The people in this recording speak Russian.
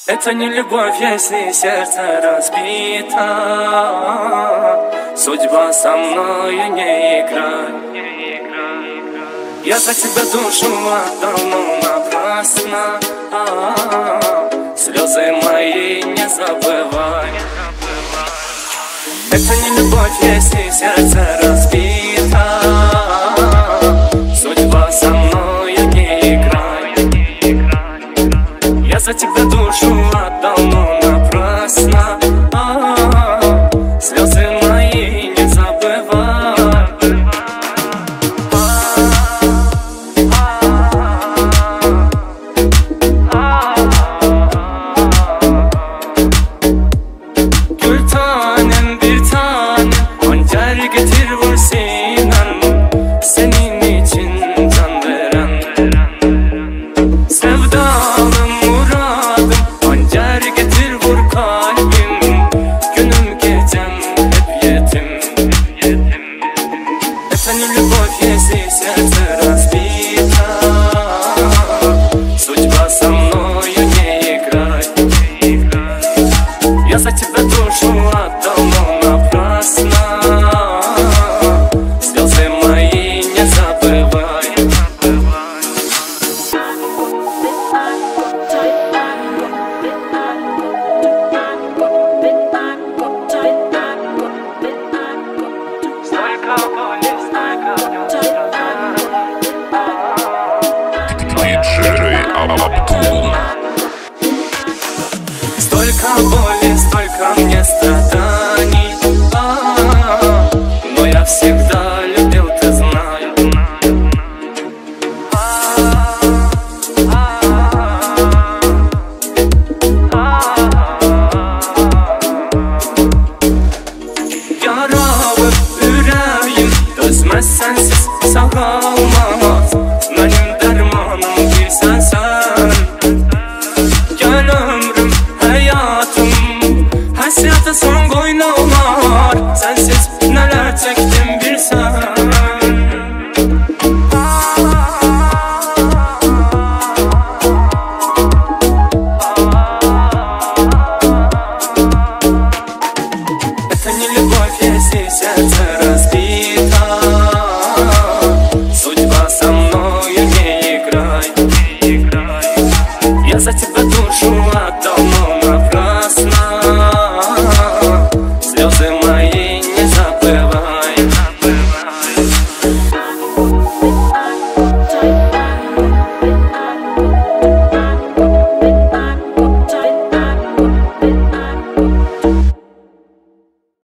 Это не любовь, если сердце разбито. Судьба со мною не играй. Я за тебя душу отдал, но напрасно. Слезы мои не забывай. Это не любовь, если сердце разбито. Судьба со мною не играй. Я за тебя душу отдал, но напрасно. Слезы мои не забывай. Gül tanem bir tanem, hançer getir vur sinem. Senin için can veren sevdalım muradım. Hançer getir vur kalbim. Günüm gecem hep yetim. Это не любовь, если сердце разбито. Судьба со мною не играй. Я за тебя душу отдал, но напрасно. Слезы мои не забывай. DJ Abab.